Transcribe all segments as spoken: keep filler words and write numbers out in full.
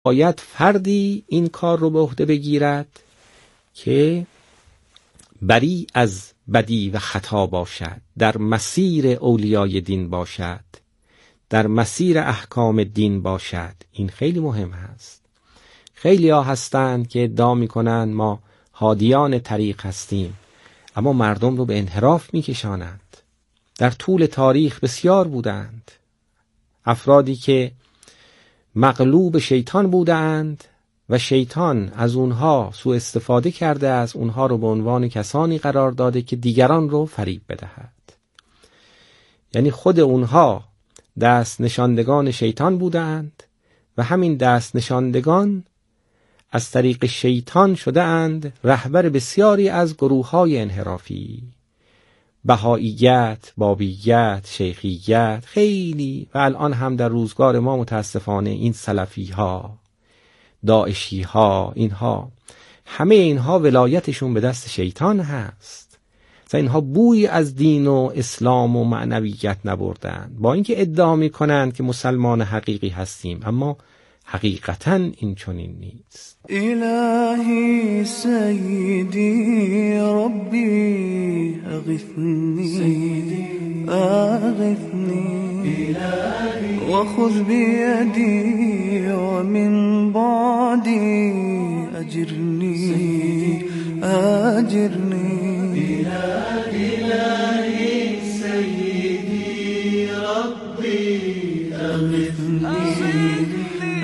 باید فردی این کار رو به عهده بگیرد که بری از بدی و خطا باشد، در مسیر اولیای دین باشد، در مسیر احکام دین باشد. این خیلی مهم هست. خیلی ها هستند که ادعا میکنن ما هادیان طریق هستیم، اما مردم رو به انحراف میکشانند. در طول تاریخ بسیار بودند افرادی که مغلوب شیطان بودند و شیطان از اونها سوء استفاده کرده، از اونها رو به عنوان کسانی قرار داده که دیگران رو فریب بدهد. یعنی خود اونها دست نشاندگان شیطان بودند و همین دست نشاندگان از طریق شیطان شده اند رهبر بسیاری از گروه‌های انحرافی، بهائیت، بابیت، شیخیت، خیلی. و الان هم در روزگار ما متاسفانه این سلفی ها، داعشی ها، اینها همه اینها ولایتشون به دست شیطان هست. مثلا اینها بوی از دین و اسلام و معنویت نبردن، با اینکه ادعا میکنند که مسلمان حقیقی هستیم، اما حقیقتاً این چنین نیست. الهی سیدی ربی اغثنی اغثنی و خذ بیدی و من بعدی اجرنی اجرنی. الهی سیدی ربی اغثنی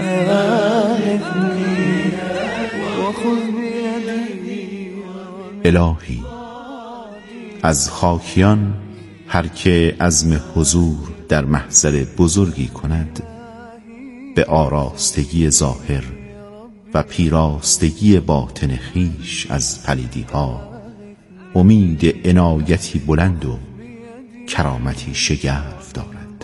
الهی از خاکیان هر که عزم حضور در محضر بزرگی کند، به آراستگی ظاهر و پیراستگی باطن خیش از پلیدی ها امید عنایتی بلند و کرامتی شگرف دارد.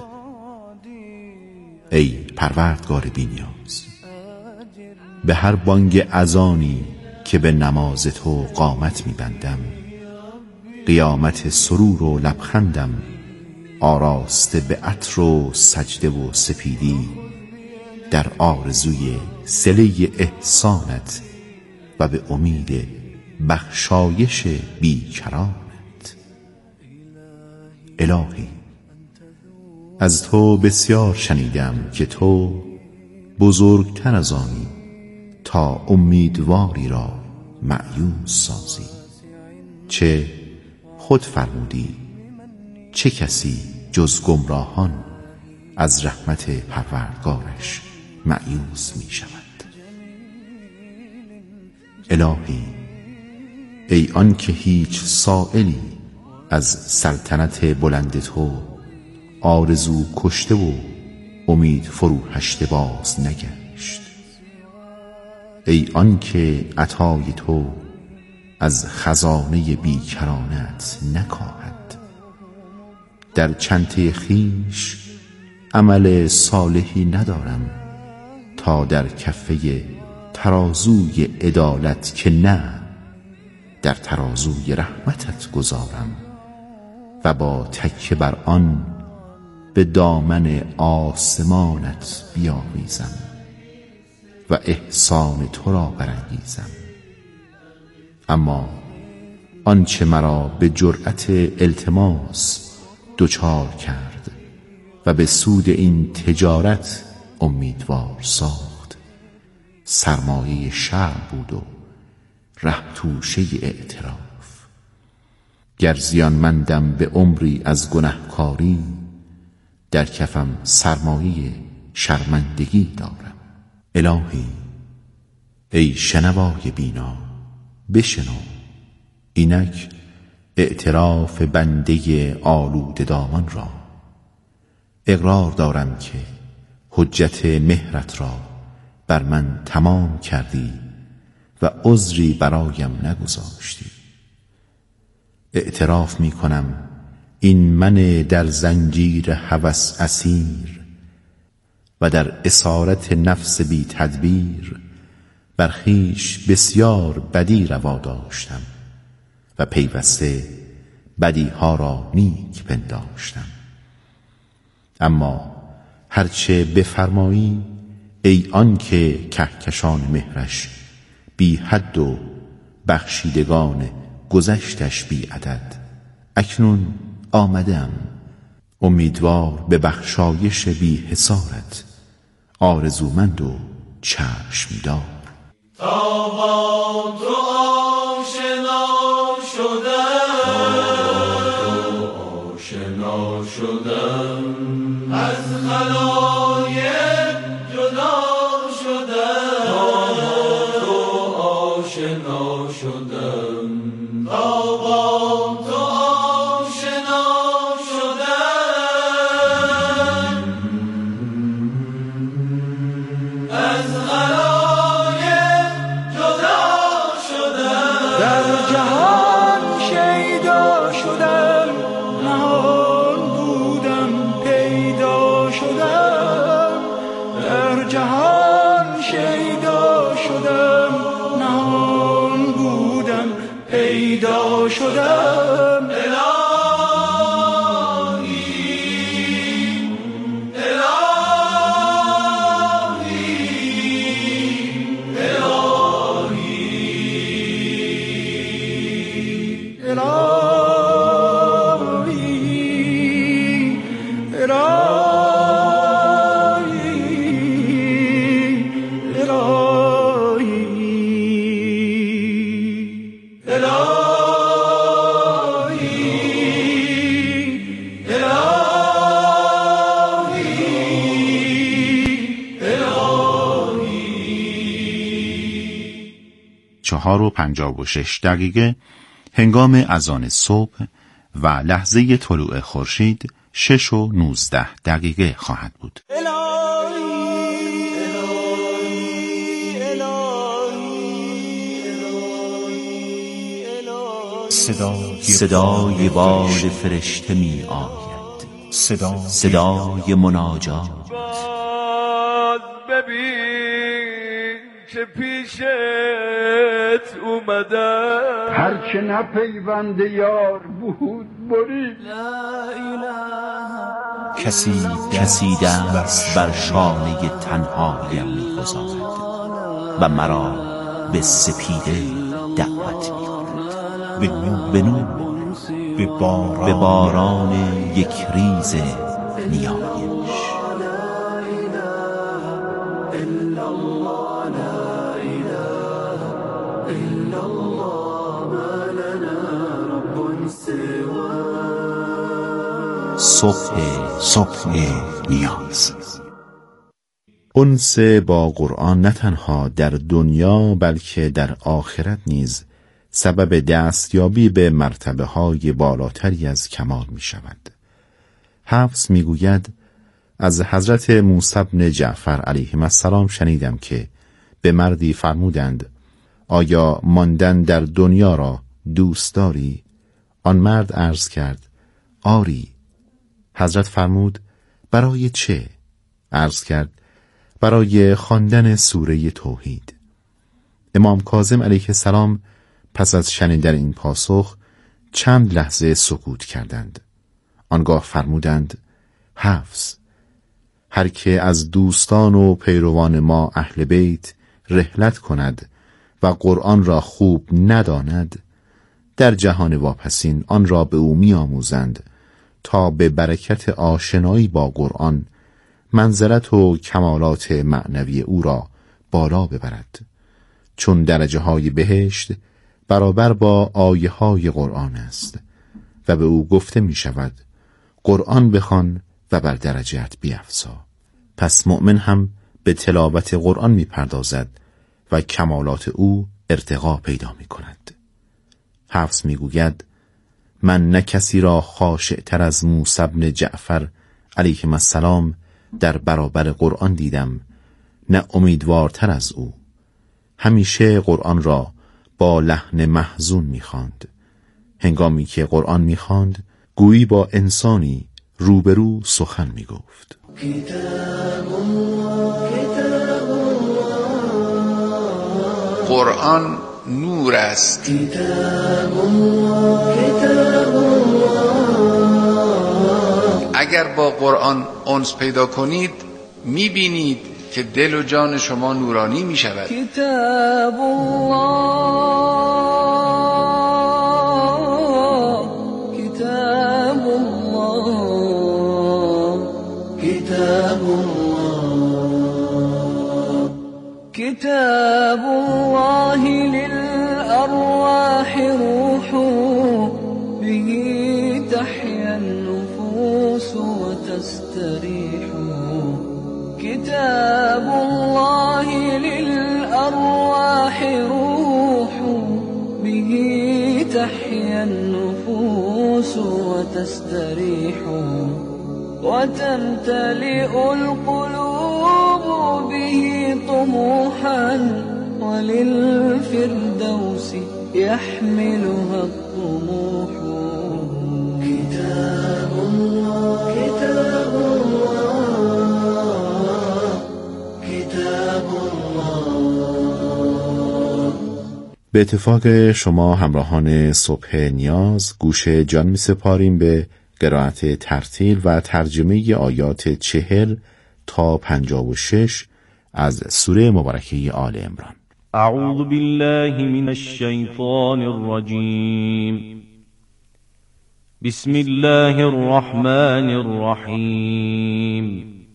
ای پروردگار بی‌نیاز، به هر بانگ اذانی که به نماز تو قامت می‌بندم، قیامت سرور و لبخندم آراسته به عطر و سجده و سپیدی در آرزوی صله احسانت و به امید بخشایش بیکرانت. الهی از تو بسیار شنیدم که تو بزرگتر از آنی تا امیدواری را مأیوس سازی. چه خود فرمودی چه کسی جز گمراهان از رحمت پروردگارش مأیوس می شود. الهی ای آن که هیچ سائلی از سلطنت بلند تو آرزو کشته و امید فروهشته باز نگشت. ای آن که عطای تو از خزانه بیکرانت نکاهد. در چنته خیش عمل صالحی ندارم تا در کفه ترازوی عدالت که نه، در ترازوی رحمتت گذارم و با تکیه بر آن به دامن آسمانت بیاویزم و احسان تو را برانگیزم. اما آنچه مرا به جرأت التماس دچار کرد و به سود این تجارت امیدوار ساخت، سرمایه شرم بود و ره توشه اعتراف. گر زیانمندم به عمری از گنهکاری، در کفم سرمایه شرمندگی دارم. الهی ای شنوای بینا بشنو، اینک اعتراف بنده آلوده دامان را. اقرار دارم که حجت مهرت را بر من تمام کردی و عذری برایم نگذاشتی. اعتراف می کنم این من در زنجیر هوس اسیر و در اسارت نفس بی تدبیر بر خویش بسیار بدی روا داشتم و پیوسته بدی ها را نیک پنداشتم. اما هرچه بفرمایی ای آن که کهکشان مهرش بی حد و بخشیدگان گذشتش بی عدد. اکنون آمدم امیدوار به بخشایش بی حصارت، آرزومند و چشم دار. تا با تو آشنا شدم، آشنا شدم، از خلایق جدا شدم، تا با تو آشنا شدم، تا با تو آشنا شدم، از خلایق جدا شدم. در جهان شیدا شدم، نهان بودم پیدا شدم. در جهان شیدا شدم، نهان بودم پیدا شدم. چهار و پنجاه و شش دقیقه هنگام اذان صبح و لحظه طلوع خورشید شش و نوزده دقیقه خواهد بود. صدای بال فرشته می آید، صدای مناجات. ببین چه پیشت اومدم، هر که نه پیوند یار بود برید. کسی کسی دست بر شانه تنهایم می گذارد و مرا به سپیده دعوت می کند، به نور، به باران, به باران یک ریز نیایش. صبح صبح نیاز. انس با قرآن نه تنها در دنیا بلکه در آخرت نیز سبب دستیابی به مرتبه های بالاتری از کمال می شود. حفص می گوید از حضرت موسی بن جعفر علیه السلام شنیدم که به مردی فرمودند آیا ماندن در دنیا را دوست داری؟ آن مرد عرض کرد آری. حضرت فرمود برای چه؟ عرض کرد برای خواندن سوره توحید. امام کاظم علیه السلام پس از شنیدن این پاسخ چند لحظه سکوت کردند. آنگاه فرمودند حفص، هر که از دوستان و پیروان ما اهل بیت رحلت کند و قرآن را خوب نداند، در جهان واپسین آن را به او می آموزند تا به برکت آشنایی با قرآن منزلت و کمالات معنوی او را بالا ببرد، چون درجه های بهشت برابر با آیه های قرآن است و به او گفته می شود قرآن بخوان و بر درجات بیفزا. پس مؤمن هم به تلاوت قرآن می پردازد و کمالات او ارتقا پیدا می کند. حفص می گوید من نه کسی را خاشع‌تر از موسی بن جعفر علیه السلام در برابر قرآن دیدم، نه امیدوارتر از او. همیشه قرآن را با لحن محزون می‌خواند. هنگامی که قرآن می‌خواند گویی با انسانی روبرو سخن می‌گفت. قرآن نور است. اگر با قرآن انس پیدا کنید میبینید که دل و جان شما نورانی می شود. کتاب الله کتاب الله کتاب الله کتاب الله للأرواح روح به تحيا النفوس وتستريح كتاب الله للأرواح روح به تحيا النفوس وتستريح وتمتلئ القلوب به طموحا وللفردوس يحملها الطموح كتاب الله كتاب الله كتاب الله. به اتفاق شما همراهان صبح نیاز گوش جان می سپاریم به قرائت ترتیل و ترجمه آیات چهل تا پنجاه و شش از سوره مبارکه آل عمران. اعوذ بالله من الشیطان الرجیم. بسم الله الرحمن الرحیم.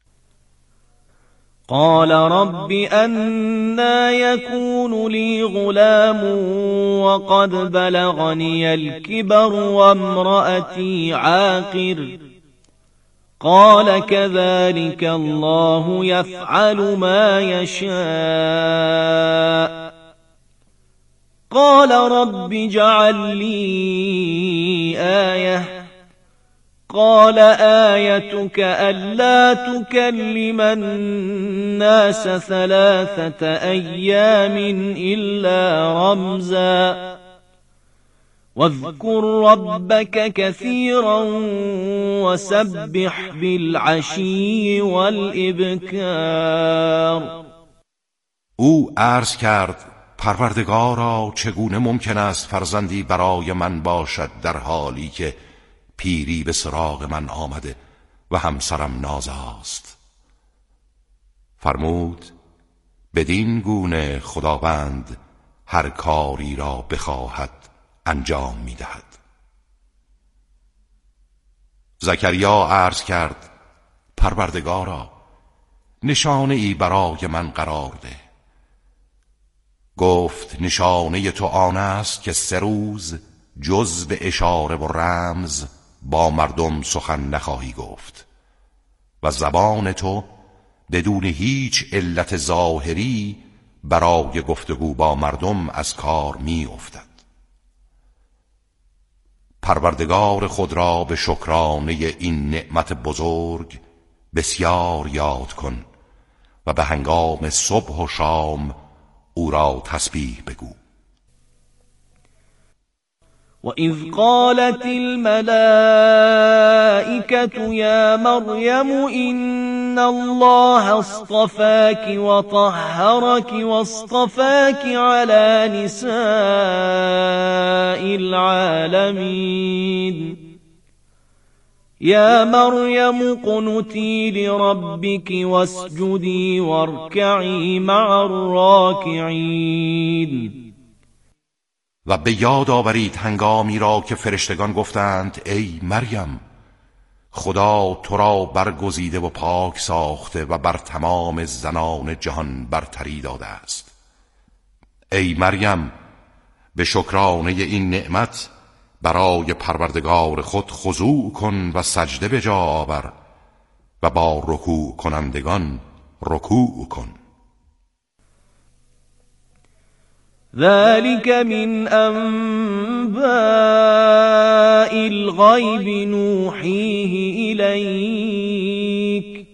قال رب أنا يكون لي غلام وقد بلغني الكبر وامرأتي عاقر قال كذلك الله يفعل ما يشاء قال رب اجعل لي آية قال آيتك ألا تكلم الناس ثلاثة أيام إلا رمزا واذكر ربك كثيرا وسبح بالعشي والإبكار. او عرض کرد پروردگارا چگونه ممکن است فرزندی برای من باشد در حالی که پیری به سراغ من آمده و همسرم نازاست. فرمود بدین گونه خداوند هر کاری را بخواهد انجام می دهد. زکریا عرض کرد پروردگارا نشانه ای برای من قرار ده. گفت نشانه تو آن است که سه روز جز به اشاره و رمز با مردم سخن نخواهی گفت و زبان تو بدون هیچ علت ظاهری برای گفتگو با مردم از کار می افتد. پروردگار خود را به شکرانه این نعمت بزرگ بسیار یاد کن و به هنگام صبح و شام او را تسبیح بگو. وَإِذْ قَالَتِ الْمَلَائِكَةُ يَا مَرْيَمُ إِنَّ اللَّهَ اصْطَفَاكِ وَطَهَّرَكِ وَاصْطَفَاكِ عَلَى نِسَاءِ الْعَالَمِينَ يَا مَرْيَمُ اقْنُتِي لِرَبِّكِ وَاسْجُدِي وَارْكَعِي مَعَ الرَّاكِعِينَ. و به یاد آورید هنگامی را که فرشتگان گفتند ای مریم خدا تو را برگزیده و پاک ساخته و بر تمام زنان جهان برتری داده است. ای مریم به شکرانه این نعمت برای پروردگار خود خضوع کن و سجده به جا آور و با رکوع کنندگان رکوع کن. ذلك من أنباء الغيب نوحيه إليك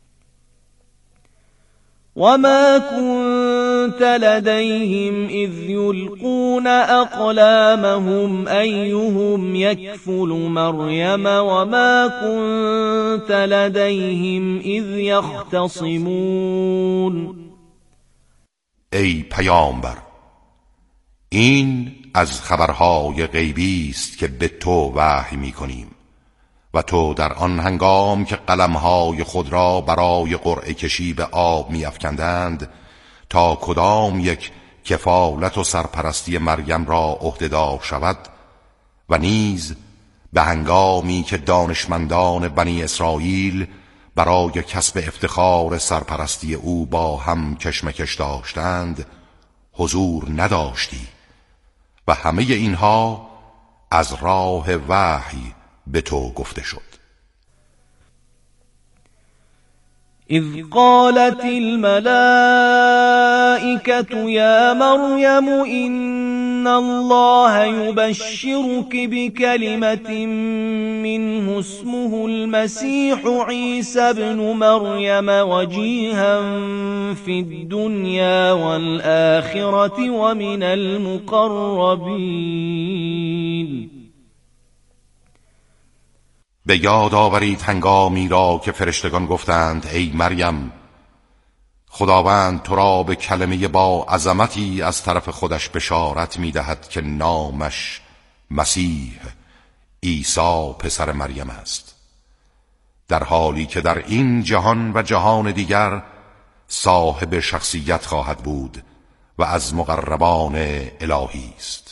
وما كنت لديهم إذ يلقون أقلامهم أيهم يكفل مريم وما كنت لديهم إذ يختصمون. ای پیامبر این از خبرهای غیبی است که به تو وحی می کنیم و تو در آن هنگام که قلمهای خود را برای قرعه کشی به آب می افکندند تا کدام یک کفالت و سرپرستی مریم را عهده‌دار شود، و نیز به هنگامی که دانشمندان بنی اسرائیل برای کسب افتخار سرپرستی او با هم کشمکش داشتند حضور نداشتی. و همه اینها از راه وحی به تو گفته شد. اذ قالت الملائكة يا مريم إن الله يبشرك بكلمة منه اسمه المسيح عيسى ابن مريم وجيها في الدنيا والآخرة ومن المقربين. به یاد آورید هنگامی را که فرشتگان گفتند ای مریم، خداوند تو را به کلمه با عظمتی از طرف خودش بشارت می دهد که نامش مسیح عیسی پسر مریم است، در حالی که در این جهان و جهان دیگر صاحب شخصیت خواهد بود و از مقربان الهی است.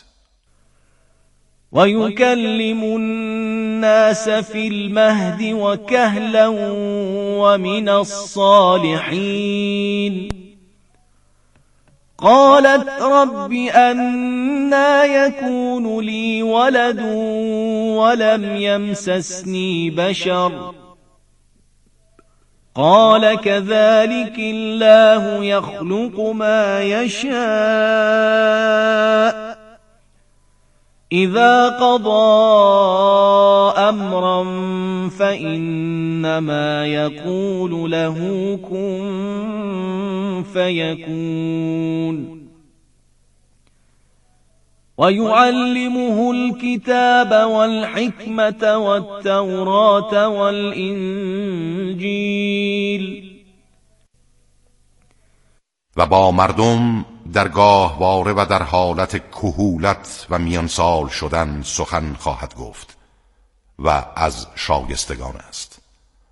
ويكلم الناس في المهد وكهلا ومن الصالحين. قالت رب أنى يكون لي ولد ولم يمسسني بشر قال كذلك الله يخلق ما يشاء إذا قضى أمرا فإنما يقول له كن فيكون. ويعلمه الكتاب والحكمة والتوراة والإنجيل. و با مردم در گاهواره و در حالت کهولت و میانسال شدن سخن خواهد گفت و از شایستگان است.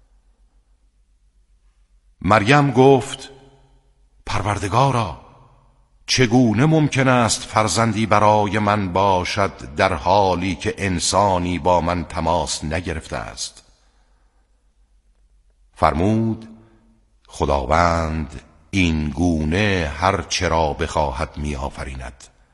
مریم گفت پروردگارا، چگونه ممکن است فرزندی برای من باشد در حالی که انسانی با من تماس نگرفته است؟ فرمود خداوند این گونه هر چرا بخواهد می آفریند.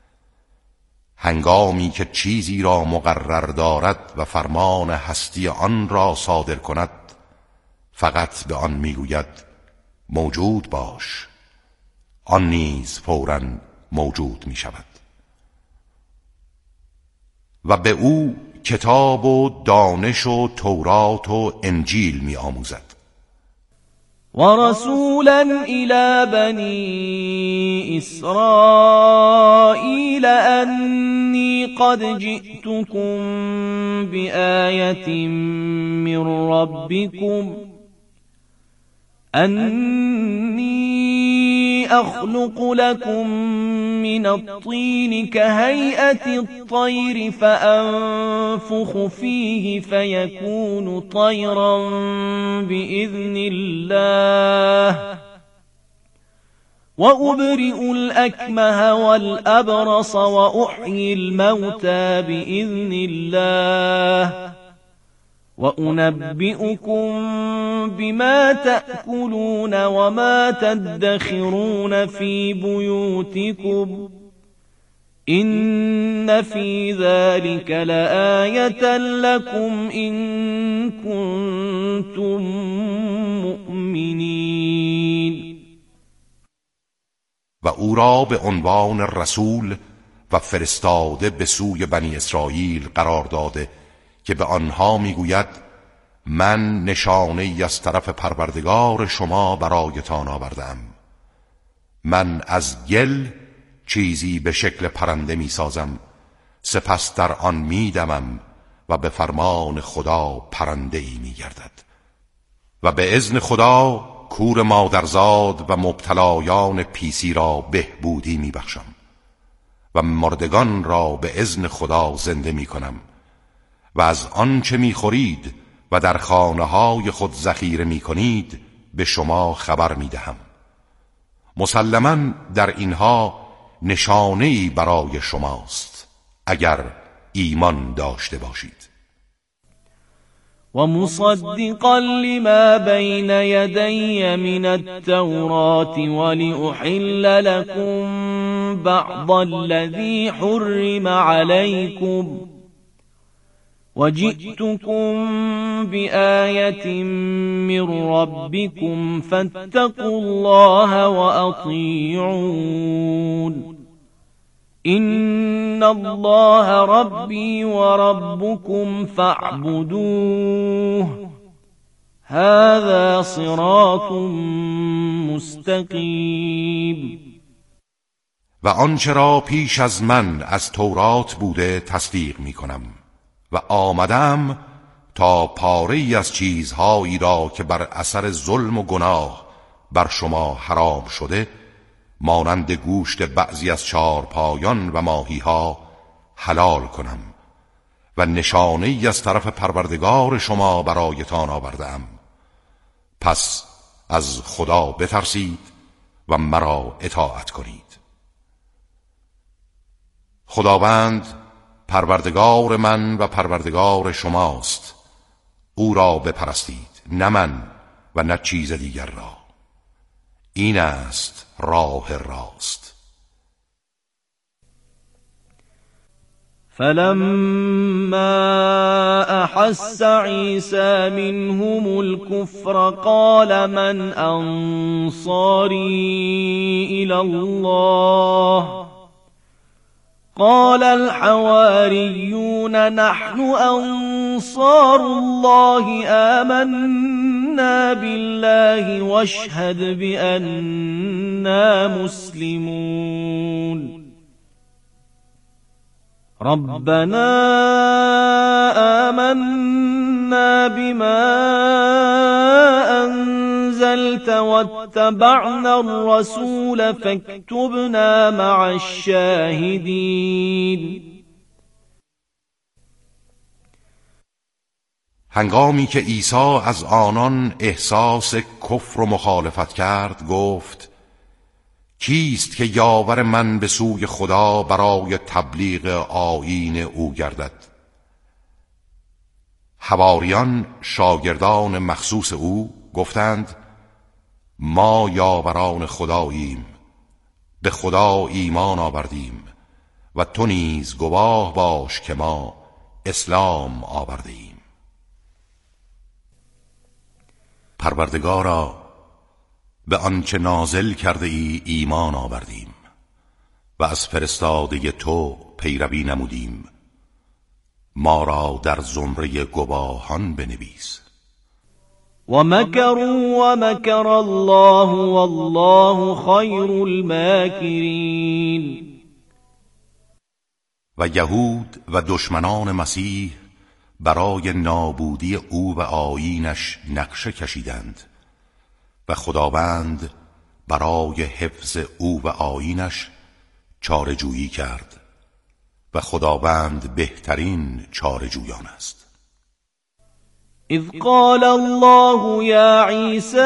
هنگامی که چیزی را مقرر دارد و فرمان هستی آن را صادر کند، فقط به آن می گوید موجود باش، آن نیز فوراً موجود می شود. و به او کتاب و دانش و تورات و انجیل می آموزد. ورسولا إلى بني إسرائيل أني قد جئتكم بآية من ربكم أني أخلق لكم من الطين كهيئة الطير فأنفخ فيه فيكون طيرا بإذن الله وأبرئ الأكمه والأبرص وأحيي الموتى بإذن الله وأنبئكم بما تأكلون وما تدخرون في بيوتكم إن في ذلك لآية لكم إن كنتم مؤمنين. و او را به عنوان رسول و فرستاده به سوی بنی اسرائیل قرار داده که به آنها میگوید من نشانه ای از طرف پروردگار شما برایتان آوردم. من از گل چیزی به شکل پرنده میسازم، سپس در آن میدمم و به فرمان خدا پرنده ای میگردد و به اذن خدا کور مادرزاد و مبتلایان پیسی را بهبودی میبخشم و مردگان را به اذن خدا زنده میکنم و از آنچه میخورید و در خانه های خود ذخیره می کنید به شما خبر می دهم. مسلماً در اینها نشانه‌ای برای شماست اگر ایمان داشته باشید. و مصدقا لما بین یدی من التوراة ولأحل لكم بعض الذی حرم علیکم وجئتكم بآية من ربكم فاتقوا الله وأطيعون إن الله ربي وربكم فاعبدوه هذا صراط مستقیم. و آنچه را پیش از من از تورات بوده تصدیق می کنم و آمدم تا پاره‌ای از چیزهایی را که بر اثر ظلم و گناه بر شما حرام شده مانند گوشت بعضی از چارپایان و ماهیها حلال کنم و نشانه‌ای از طرف پروردگار شما برایتان آوردم. پس از خدا بترسید و مرا اطاعت کنید. خداوند پروردگار من و پروردگار شماست، او را بپرستید، نه من و نه چیز دیگر را. این است راه راست. فلما احس عیسی منهم الكفر قال من انصاری الی الله قال الحواریون نحن انصار الله آمنا بالله واشهد بأننا مسلمون. ربنا آمنا بما أنزلت واتبعنا الرسول فاكتبنا مع الشاهدين. هنگامی که عیسی از آنان احساس کفر و مخالفت کرد گفت کیست که یاور من به سوی خدا برای تبلیغ آیین او گردد؟ حواریان شاگردان مخصوص او گفتند ما یاوران خداییم، به خدا ایمان آوردیم و تو نیز گواه باش که ما اسلام آورده ایم. پروردگارا به آنچه نازل کرده ای ایمان آوردیم و از فرستاده تو پیروی نمودیم، ما را در زمره گواهان بنویس. و مکروا و مکر الله والله خیر الماکرین. و یهود و دشمنان مسیح برای نابودی او و آیینش نقشه کشیدند و خداوند برای حفظ او و آیینش چاره جویی کرد و خداوند بهترین چاره جویان است. اذ قال الله یا عیسی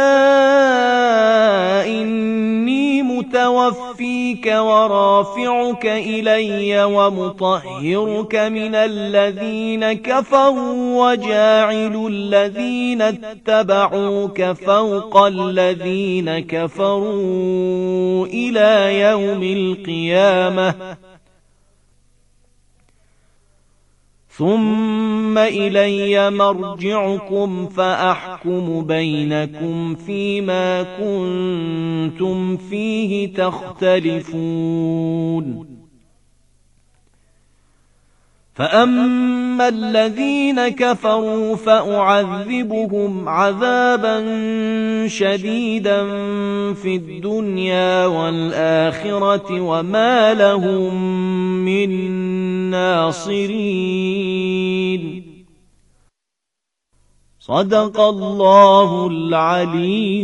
انی متوفیک ورافعک الی ومطهرک من الذین کفروا وجاعل الذین اتبعوک فوق الذین کفروا الی یوم القیامة ثم إلي مرجعكم فأحكم بينكم فيما كنتم فيه تختلفون. فأما الذين كفروا فأعذبهم عذابا شديدا في الدنيا والآخرة وما لهم من ناصرين. صدق الله العلی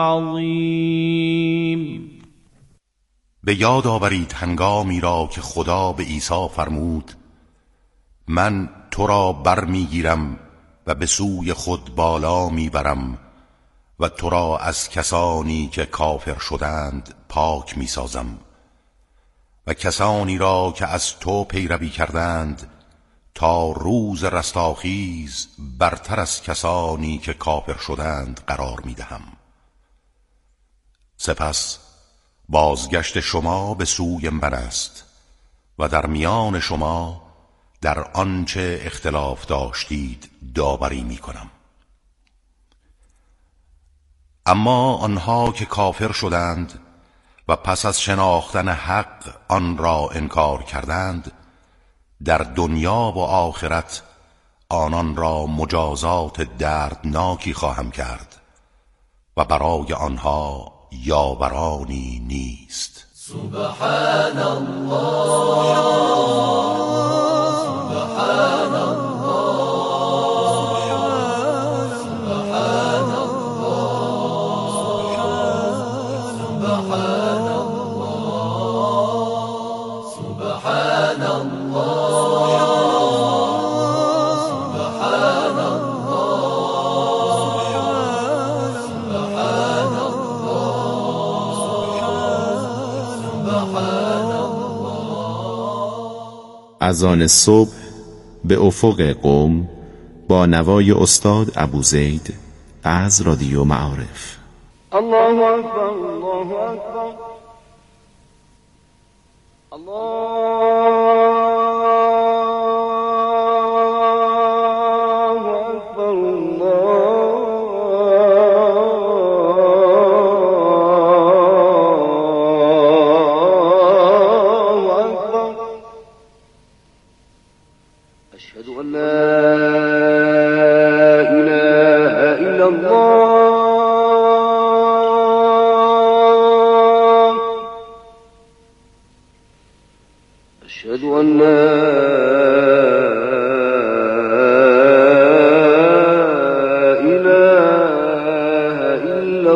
العظیم. به یاد آورید هنگامی را که خدا به عیسی فرمود من تو را بر میگیرم و به سوی خود بالا میبرم و تو را از کسانی که کافر شدند پاک میسازم و کسانی را که از تو پیروی کردند تا روز رستاخیز برتر از کسانی که کافر شدند قرار میدهم. سپس بازگشت شما به سوی من است و در میان شما در آنچه اختلاف داشتید داوری میکنم. اما آنها که کافر شدند و پس از شناختن حق آن را انکار کردند، در دنیا و آخرت آنان را مجازات دردناکی خواهم کرد و برای آنها یاورانی نیست. سبحان الله سبحان الله سبحان الله سبحان الله سبحان الله سبحان اذان صبح به افق قم با نوای استاد ابوزید از رادیو معارف. الله اکبر الله اکبر الله اکبر الله اکبر اشهد ان لا اله الا الله اشهد ان لا اله الا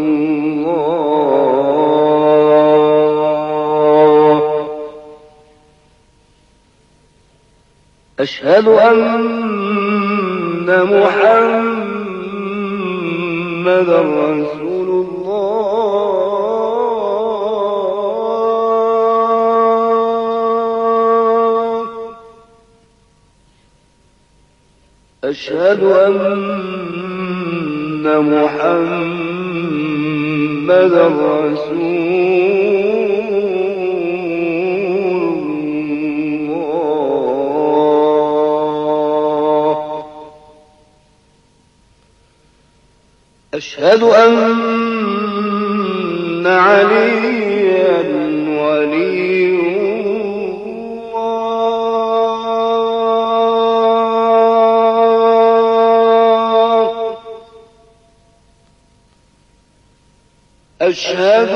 الله اشهد ان محمدا رسول الله اشهد ان محمدا رسول الله اشهد ان عليا ولي الله اشهد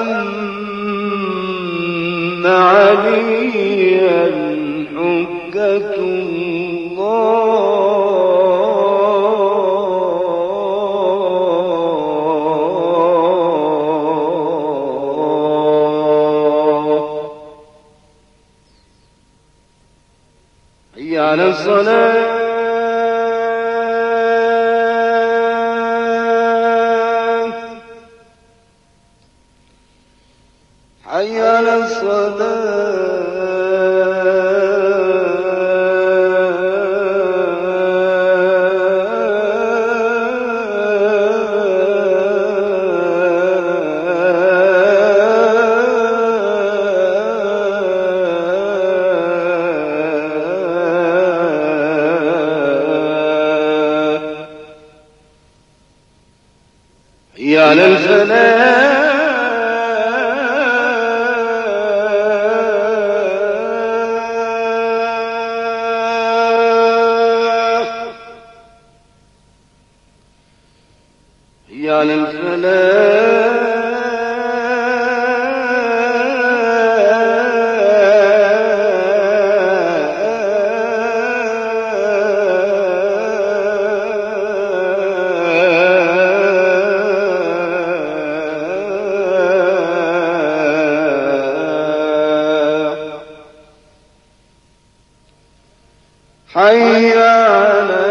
ان عليا حجة الله حي على الصلاة حي على الصلاة حي على الفلاح حي على الفلاح حي على